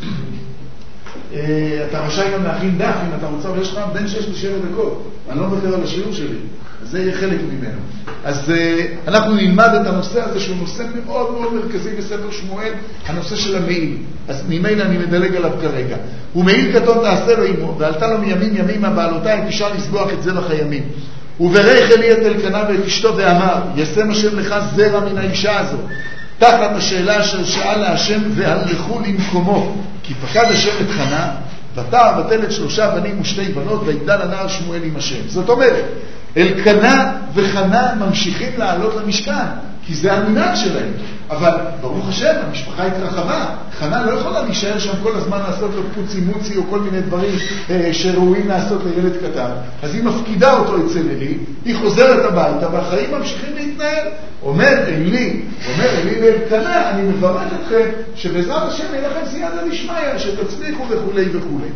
אתה רשאי גם להכין דף אם אתה רוצה, ויש לך בין שש לשבע דקות. אני לא מוותר על השיעור שלי. אז זה יהיה חלק ממנו. אז uh, אנחנו נלמד את הנושא הזה, שהוא נושא מאוד מאוד מרכזי בספר שמואל, הנושא של המעיל. אז ממילא אני מדלג עליו כרגע. ומעיל קטון תעשה לו עמו, ועלתה לו מימים ימימה בעלותה את אישה לסבוח את זבח הימים. וברך אלי את אלקנה ואת אשתו ואמר, ישם השם לך זרע מן האישה הזו, תחת השאלה אשר שאל להשם, והלכו למקומו, כי פקד השם את חנה, ותער ותלת שלושה בנים ושתי בנות, ויגדל הנער שמואל עם השם. זאת אומרת, אלקנה וחנה ממשיכים לעלות למשכן, כי זה המנהג שלהם. אבל ברוך השם, המשפחה התרחבה. חנה לא יכולה להישאר שם כל הזמן לעשות לו פוצי מוצי או כל מיני דברים אה, שראויים לעשות לילד קטן. אז היא מפקידה אותו אצל אלי, היא חוזרת הביתה והחיים ממשיכים להתנהל. אומר אלי, אומר אלי לאלקנה, אני מברך אתכם שבעזרת השם יהיה לכם סייעתא דשמיא, שתצליחו וכולי וכולי.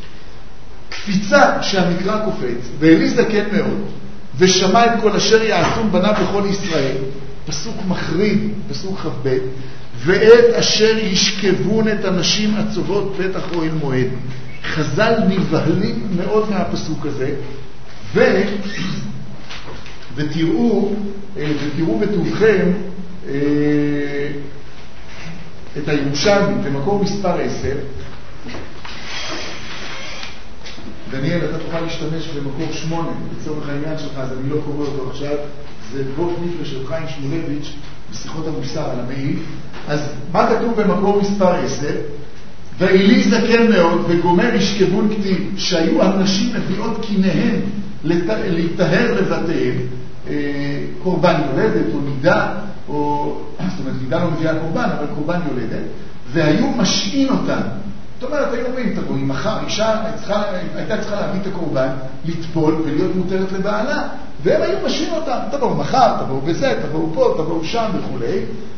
קפיצה שהמקרא קופץ, ואלי זקן מאוד, ושמע את כל אשר יעשון בניו בכל ישראל, פסוק מחריד, פסוק כ"ב, ואת אשר ישכבון את הנשים עצובות פתח אוהל מועד. חז"ל נבהלים מאוד מהפסוק הזה, ו... ותראו, ותראו בטובכם את הירושלמי במקור מספר עשר. דניאל, אתה תוכל להשתמש במקור שמונה לצורך העניין שלך, אז אני לא קורא אותו עכשיו. זה וורט נפלא של חיים שמולביץ' בשיחות המוסר על המעיל. אז מה כתוב במקור מספר עשר? ואילי זקן מאוד וגומר ישכבון כתיב, שהיו הנשים מביאות קיניהן להיטהר לבתיהם, קורבן יולדת או נידה, או, זאת אומרת, נידה לא מביאה קורבן, אבל קורבן יולדת, והיו משעין אותן. זאת אומרת, היו אומרים, תבואי מחר, אישה צריכה, הייתה צריכה להביא את הקורבן, לטפול ולהיות מותרת לבעלה, והם היו משעין אותן. תבואו מחר, תבואו בזה, תבואו פה, תבואו שם וכולי,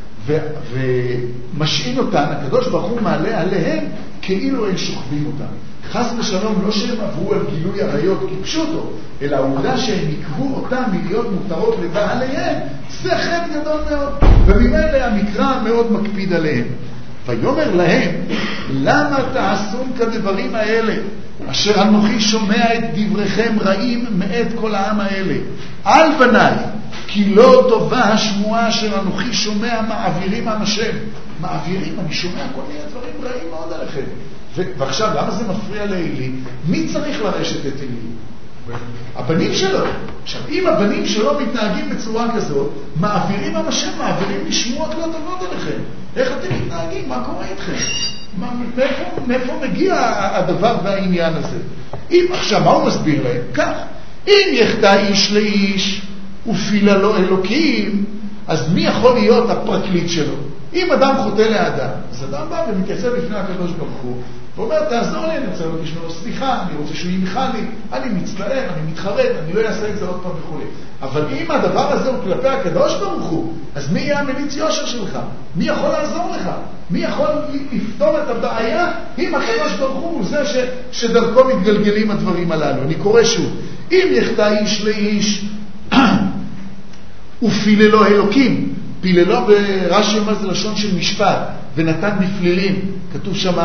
ומשעין אותן, הקדוש ברוך הוא מעלה עליהם כאילו הם שוכבים אותם. חס ושלום, לא שהם עברו על גילוי עריות כפשוטו, אלא העובדה שהם עקבו אותם מלהיות מותרות לבעליהם, זה חטא גדול מאוד. ובמילא המקרא מאוד מקפיד עליהם. ויאמר להם, למה תעשון כדברים האלה, אשר אנוכי שומע את דבריכם רעים מאת כל העם האלה? על בניי, כי לא טובה השמועה אשר אנוכי שומע מעבירים עם השם. מעבירים, אני שומע כל מיני דברים רעים מאוד עליכם. ועכשיו, למה זה מפריע לאלי? מי צריך לרשת את אלי? הבנים שלו. עכשיו, אם הבנים שלו מתנהגים בצורה כזאת, מעבירים עם השם, מעבירים לשמועות לא טובות עליכם. איך אתם מתנהגים? מה קורה איתכם? מה, מאיפה, מאיפה מגיע הדבר והעניין הזה? אם, עכשיו, מה הוא מסביר להם? כך, אם יחטא איש לאיש ופילה לו אלוקים, אז מי יכול להיות הפרקליט שלו? אם אדם חוטא לאדם, אז אדם בא ומתייצב לפני הקדוש ברוך הוא, ואומר, תעזור לי, אני רוצה לו לשמור סליחה, אני רוצה שהוא ימחה לי, אני מצטער, אני מתחרט, אני לא אעשה את זה עוד פעם וכו'. אבל אם הדבר הזה הוא כלפי הקדוש ברוך הוא, אז מי יהיה המליץ יושר שלך? מי יכול לעזור לך? מי יכול לפתור את הבעיה אם הקדוש ברוך הוא זה ש, שדרכו מתגלגלים הדברים הללו? אני קורא שוב, אם יחטא איש לאיש ופיללו אלוקים, פיללו ברש"י מה זה לשון של משפט, ונתן בפלילים, כתוב שם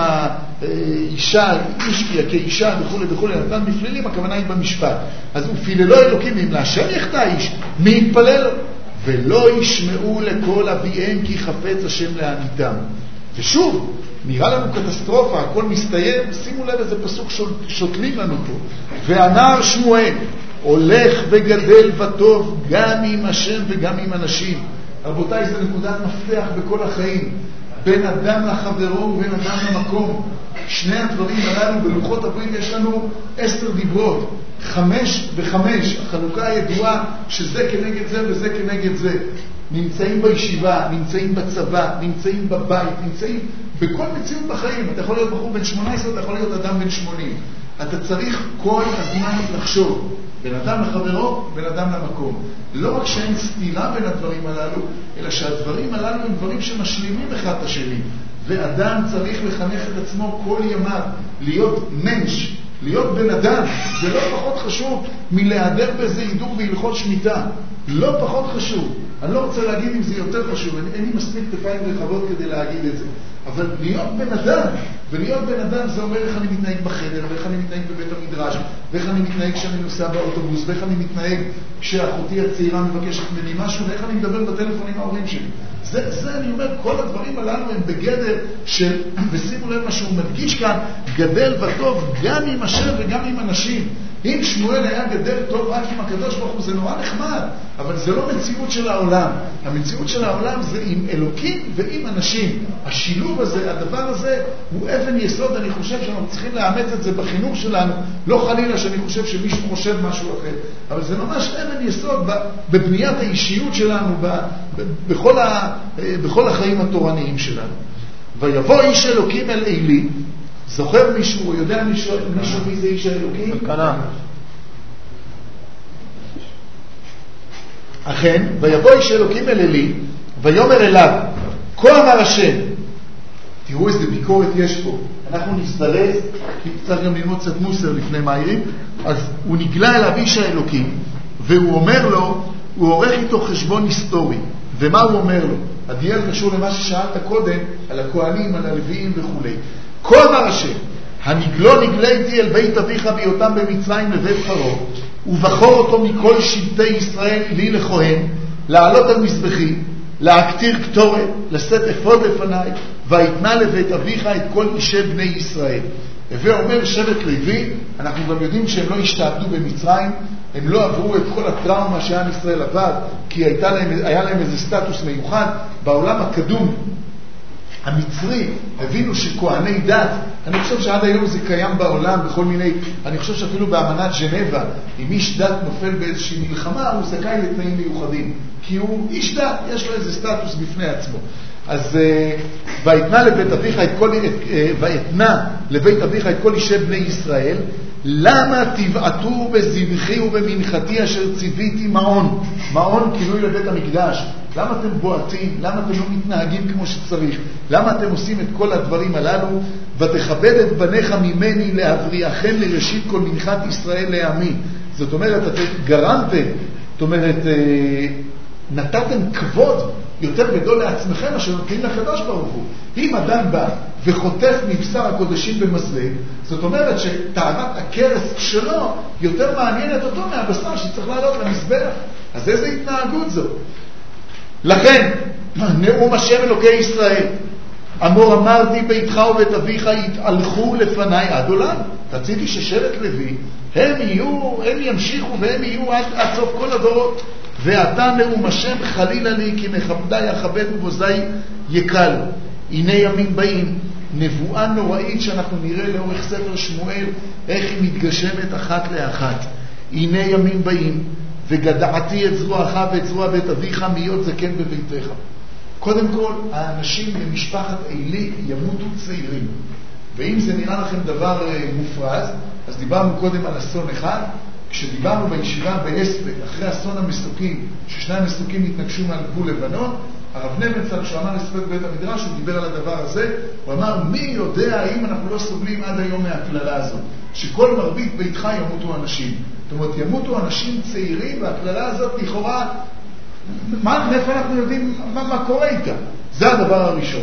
אישה, איש כאישה וכו' וכו', נתן בפלילים, הכוונה היא במשפט. אז הוא פיללו אלוקים, אם להשם יחטא איש, מי יתפלל לו? ולא ישמעו לכל אביהם כי חפץ השם להעניתם. ושוב, נראה לנו קטסטרופה, הכל מסתיים, שימו לב איזה פסוק שותלים לנו פה. והנער שמואל הולך וגדל וטוב גם עם השם וגם עם אנשים. רבותיי, זה נקודת מפתח בכל החיים. בין אדם לחברו ובין אדם למקום. שני הדברים הללו בלוחות הברית יש לנו עשר דיברות. חמש וחמש. החלוקה הידועה שזה כנגד זה וזה כנגד זה. נמצאים בישיבה, נמצאים בצבא, נמצאים בבית, נמצאים בכל מציאות בחיים. אתה יכול להיות בחור בן שמונה עשרה, אתה יכול להיות אדם בן שמונים. אתה צריך כל הזמן לחשוב. בין אדם לחברו, בין אדם למקום. לא רק שאין סתירה בין הדברים הללו, אלא שהדברים הללו הם דברים שמשלימים אחד את השני. ואדם צריך לחנך את עצמו כל ימיו, להיות מנש, להיות בן אדם. זה לא פחות חשוב מלהיעדר באיזה הידור והלכות שמיטה. לא פחות חשוב. אני לא רוצה להגיד אם זה יותר חשוב, אין לי מספיק כתפיים רחבות כדי להגיד את זה. אבל להיות בן אדם, ולהיות בן אדם זה אומר איך אני מתנהג בחדר, ואיך אני מתנהג בבית המדרש, ואיך אני מתנהג כשאני נוסע באוטובוס, ואיך אני מתנהג כשאחותי הצעירה מבקשת ממני משהו, ואיך אני מדבר בטלפון עם ההורים שלי. זה, זה אני אומר, כל הדברים הללו הם בגדר של, ושימו לב מה שהוא מדגיש כאן, גדל וטוב גם עם השם וגם עם אנשים. אם שמואל היה גדל טוב רק עם הקדוש ברוך הוא, זה נורא נחמד, אבל זה לא מציאות של העולם. המציאות של העולם זה עם אלוקים ועם אנשים. השילוב הזה, הדבר הזה, הוא אבן יסוד. אני חושב שאנחנו צריכים לאמץ את זה בחינוך שלנו, לא חלילה שאני חושב שמישהו חושב משהו אחר, אבל זה ממש אבן יסוד בבניית האישיות שלנו, בכל, ה, בכל החיים התורניים שלנו. ויבוא איש אלוקים אל אלי. זוכר מישהו, או יודע מישהו, מישהו מי זה איש האלוקים? אלקנה. אכן, ויבוא איש אלוקים אל אלי, ויאמר אליו, כה אמר השם. תראו איזה ביקורת יש פה. אנחנו נזדרז, כי צריך גם ללמוד קצת מוסר לפני מהירים. אז הוא נגלה אליו איש האלוקים, והוא אומר לו, הוא עורך איתו חשבון היסטורי. ומה הוא אומר לו? הדיאל קשור למה ששאלת קודם, על הכהנים, על הלוויים וכו'. כה אמר השם, הנגלו נגליתי אל בית אביך בהיותם במצרים לבית פרעה, ובחור אותו מכל שבטי ישראל לי לכהן, לעלות על מזבחי, להקטיר קטורת, לשאת אפוד לפניי, ויתנה לבית אביך את כל אישי בני ישראל. ואומר שבט לוי, אנחנו גם יודעים שהם לא השתעבדו במצרים, הם לא עברו את כל הטראומה שעם ישראל עבד, כי הייתה להם, היה להם איזה סטטוס מיוחד. בעולם הקדום המצרי הבינו שכהני דת, אני חושב שעד היום זה קיים בעולם בכל מיני, אני חושב שאפילו באמנת ז'נבה, אם איש דת נופל באיזושהי מלחמה, הוא זכאי לתנאים מיוחדים, כי הוא איש דת, יש לו איזה סטטוס בפני עצמו. אז ויתנה לבית אביך את כל ויתנה לבית אביך את כל אישי בני ישראל, למה תבעטו בזבחי ובמנחתי אשר ציוויתי מעון. מעון כינוי לבית המקדש. למה אתם בועטים? למה אתם לא מתנהגים כמו שצריך? למה אתם עושים את כל הדברים הללו? ותכבד את בניך ממני להבריאכם לראשית כל מנחת ישראל לעמי. זאת אומרת, אתם גרמתם, זאת אומרת, נתתם כבוד יותר גדול לעצמכם אשר נותנים לקדוש ברוך הוא. אם אדם בא וחוטף מבשר הקודשים במזלג, זאת אומרת שטהרת הכרס שלו יותר מעניינת אותו מהבשר שצריך לעלות למזבח. אז איזה התנהגות זו? לכן, נאום השם אלוקי ישראל, אמור אמרתי ביתך ובית אביך יתהלכו לפניי עד עולם. רציתי ששבט לוי הם יהיו, הם ימשיכו והם יהיו עד, עד סוף כל הדורות. ואתה נאום השם חלילה לי כי מכבדי יכבד ובוזי יקל. הנה ימים באים, נבואה נוראית שאנחנו נראה לאורך ספר שמואל איך היא מתגשמת אחת לאחת. הנה ימים באים וגדעתי את זרועך ואת זרוע בית אביך מיות זקן בביתך. קודם כל, האנשים במשפחת עלי ימותו צעירים. ואם זה נראה לכם דבר מופרז, אז דיברנו קודם על אסון אחד. כשדיברנו בישיבה באספק, אחרי אסון המסוקים, ששני המסוקים התנגשו מעל גבול לבנון, הרב נמצל, כשהוא אמר אספק בית המדרש, הוא דיבר על הדבר הזה, הוא אמר, מי יודע האם אנחנו לא סובלים עד היום מהכללה הזאת, שכל מרבית ביתך ימותו אנשים. זאת אומרת, ימותו אנשים צעירים, והכללה הזאת לכאורה, מה, מאיפה אנחנו יודעים מה, מה קורה איתה? זה הדבר הראשון.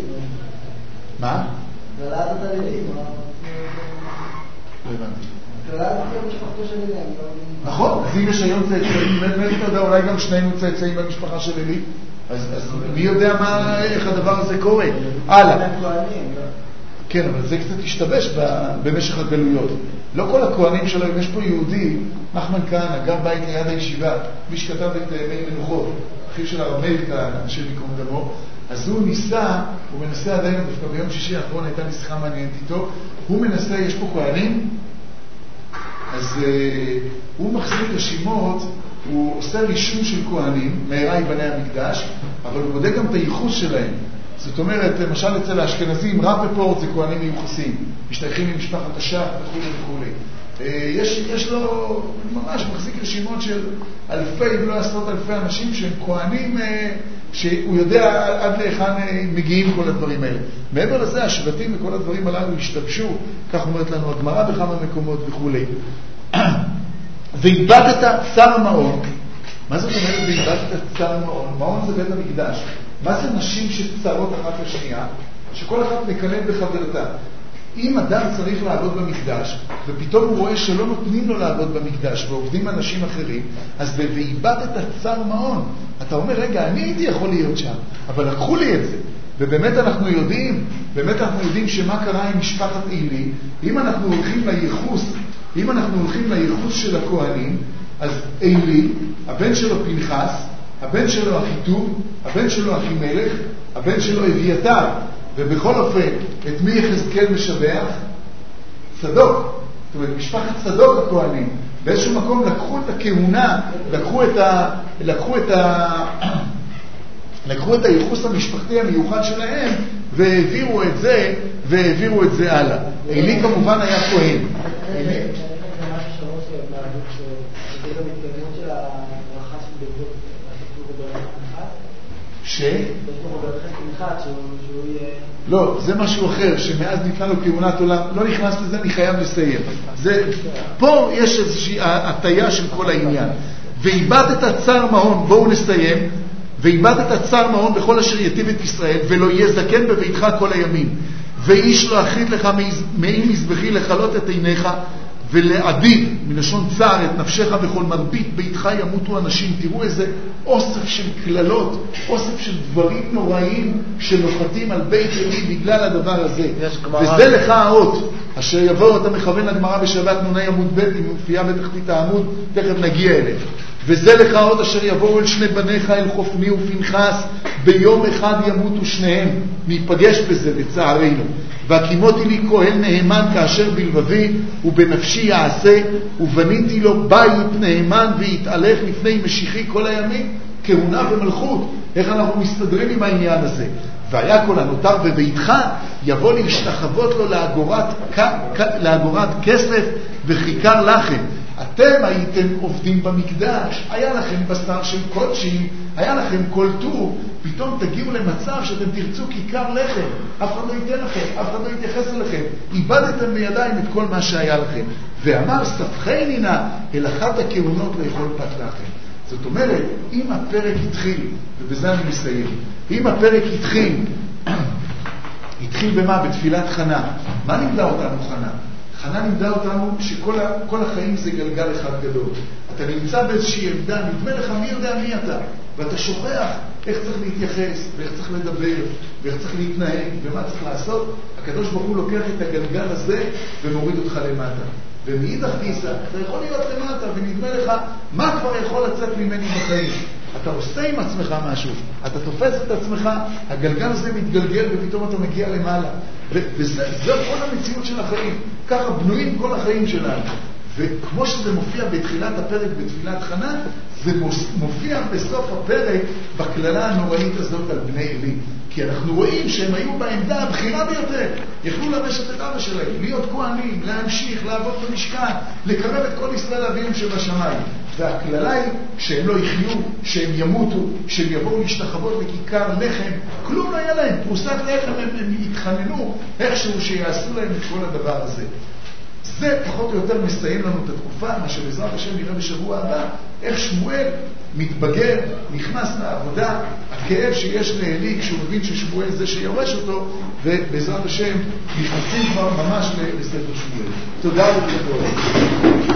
מה? הכללה הזאת עלילים, מה? לא הבנתי. נכון, אז אם יש היום צאצאים, אתה יודע, אולי גם שנינו צאצאים במשפחה של אלי, אז מי יודע איך הדבר הזה קורה? הלאה. כן, אבל זה קצת השתבש במשך הגלויות. לא כל הכהנים שלו, אם יש פה יהודי, נחמן כהנא, גר בית ליד הישיבה, מי שכתב את מי מנוחות, אחיו של הרב מאיר כהנא, השם יקום דמו, אז הוא ניסה, הוא מנסה עדיין, דווקא ביום שישי האחרון הייתה לי שיחה מעניינת איתו, הוא מנסה, יש פה כהנים, אז uh, הוא מחזיק רשימות, הוא עושה רישום של כהנים, מהרה בני המקדש, אבל הוא בודק גם את הייחוס שלהם. זאת אומרת, למשל אצל האשכנזים, רב ופורט זה כהנים מיוחסים, משתייכים ממשפחת השח וכו' וכו'. Uh, יש, יש לו ממש מחזיק רשימות של אלפי, אם לא עשרות אלפי אנשים שהם כהנים, uh, שהוא יודע עד לאחן uh, מגיעים כל הדברים האלה. מעבר לזה, השבטים וכל הדברים הללו השתבשו, כך אומרת לנו הגמרא בכמה מקומות וכו'. ואיבדת צר מעון. מה זאת אומרת ואיבדת צר מעון? מעון זה בית המקדש. מה זה נשים שצרות אחת לשנייה? שכל אחת מקנאת בחברתה. אם אדם צריך לעבוד במקדש, ופתאום הוא רואה שלא נותנים לו לעבוד במקדש, ועובדים אנשים אחרים, אז ואיבדת צר מעון. אתה אומר, רגע, אני הייתי יכול להיות שם, אבל לקחו לי את זה. ובאמת אנחנו יודעים, באמת אנחנו יודעים שמה קרה עם משפחת עלי. אם אנחנו הולכים לייחוס, אם אנחנו הולכים לייחוס של הכהנים, אז עלי, הבן שלו פנחס, הבן שלו אחיטוב, הבן שלו אחימלך, הבן שלו אביתר, ובכל אופן, את מי יחזקאל משבח? צדוק. זאת אומרת, משפחת צדוק הכהנים. באיזשהו מקום לקחו את הכהונה, לקחו את ה... לקחו את ה... לקחו את הייחוס המשפחתי המיוחד שלהם והעבירו את זה והעבירו את זה הלאה. עלי כמובן היה כהן. זה משהו שרוס מהדוק שזה גם התקדמות של הברכה של דברות ש? יש לו ברכת פנחת שהוא יהיה... לא, זה משהו אחר, שמאז ניתנה לו כהונת עולם, לא נכנס לזה, אני חייב לסיים. זה, פה יש איזושהי הטיה של כל העניין. ואיבדת צר מעון, בואו נסיים, ואיבדת צר מעון בכל אשר יטיב את ישראל, ולא יהיה זקן בביתך כל הימים. ואיש לא אחריד לך מעם מזבחי לכלות את עיניך, ולעביד, מלשון צער, את נפשך בכל מרבית ביתך ימותו אנשים. תראו איזה אוסף של כללות, אוסף של דברים נוראים שנוחתים על בית אלי בגלל הדבר הזה. וזה לך האות אשר יבוא, אתה מכוון לגמרא בשבת נוני עמוד ב', היא מופיעה בתחתית העמוד, תכף נגיע אליה. וזה לך האות אשר יבואו אל שני בניך, אל חופני ופנחס, ביום אחד ימותו שניהם. ניפגש בזה לצערנו. והקימותי לי כהן נאמן כאשר בלבבי, ובנפשי יעשה, ובניתי לו בית נאמן ויתהלך לפני משיחי כל הימים. כהונה ומלכות. איך אנחנו מסתדרים עם העניין הזה? והיה כל הנותר בביתך, יבוא להשתחוות לו לאגורת, לאגורת כסף וכיכר לחם. אתם הייתם עובדים במקדש, היה לכם בשר של קודשים, היה לכם כל טוב, פתאום תגיעו למצב שאתם תרצו כיכר לחם, אף אחד לא ייתן לכם, אף אחד לא יתייחס אליכם, איבדתם בידיים את כל מה שהיה לכם. ואמר ספחני נא אל אחת הכהונות לאכול פת לחם. זאת אומרת, אם הפרק התחיל, ובזה אני מסיים, אם הפרק התחיל, התחיל במה? בתפילת חנה. מה נמדה אותנו חנה? חנה נמדה אותנו שכל ה, כל החיים זה גלגל אחד גדול. אתה נמצא באיזושהי עמדה, נדמה לך מי יודע מי אתה, ואתה שוכח איך צריך להתייחס, ואיך צריך לדבר, ואיך צריך להתנהג, ומה צריך לעשות. הקדוש ברוך הוא לוקח את הגלגל הזה ומוריד אותך למטה. ומאידך גיסא, אתה יכול להיות למטה ונדמה לך מה כבר יכול לצאת ממני בחיים. אתה עושה עם עצמך משהו, אתה תופס את עצמך, הגלגל הזה מתגלגל ופתאום אתה מגיע למעלה. וזה כל המציאות של החיים. ככה בנויים כל החיים שלנו. וכמו שזה מופיע בתחילת הפרק בתפילת חנה, זה מופיע בסוף הפרק בכללה הנוראית הזאת על בני אלי. כי אנחנו רואים שהם היו בעמדה הבחירה ביותר. יכלו לרשת את אבא שלהם, להיות כהנים, להמשיך, לעבוד במשכן, לקרב את כל ישראל אביהם שבשמיים. והכללה היא שהם לא יחיו, שהם ימותו, שהם יבואו להשתחוות לכיכר לחם. כלום לא היה להם, פרוסת לחם, הם, הם יתחננו איכשהו שיעשו להם את כל הדבר הזה. זה פחות או יותר מסיים לנו את התקופה, מה שבעזרת השם נראה בשבוע הבא, איך שמואל מתבגר, נכנס לעבודה, הכאב שיש לאלי כשהוא מבין ששמואל זה שיורש אותו, ובעזרת השם נכנסים כבר ממש לספר שמואל. תודה רבה.